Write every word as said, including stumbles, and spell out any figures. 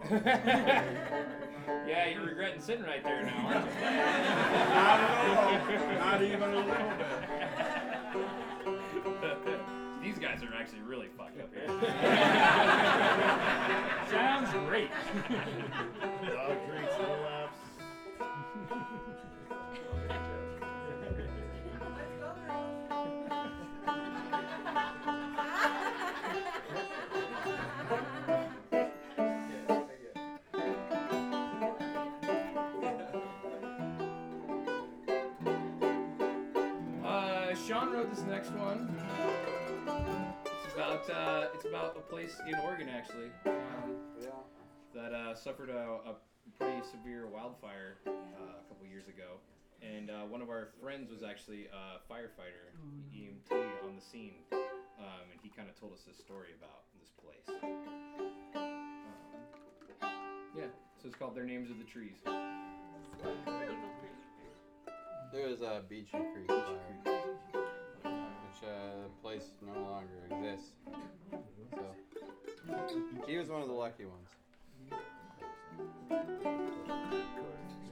Yeah, you're regretting sitting right there now, aren't you? Not at all. Not even a little bit. These guys are actually really fucked up here. Sounds great. Dog drinks, no laps. Uh, Sean wrote this next one. It's about uh, it's about a place in Oregon actually um, that uh, suffered a, a pretty severe wildfire uh, a couple years ago, and uh, one of our friends was actually a firefighter, E M T on the scene, um, and he kind of told us this story about this place. Um, yeah, so it's called Their Names Are the Trees. There was a Beachy Creek fire, which uh, the place no longer exists. So he was one of the lucky ones.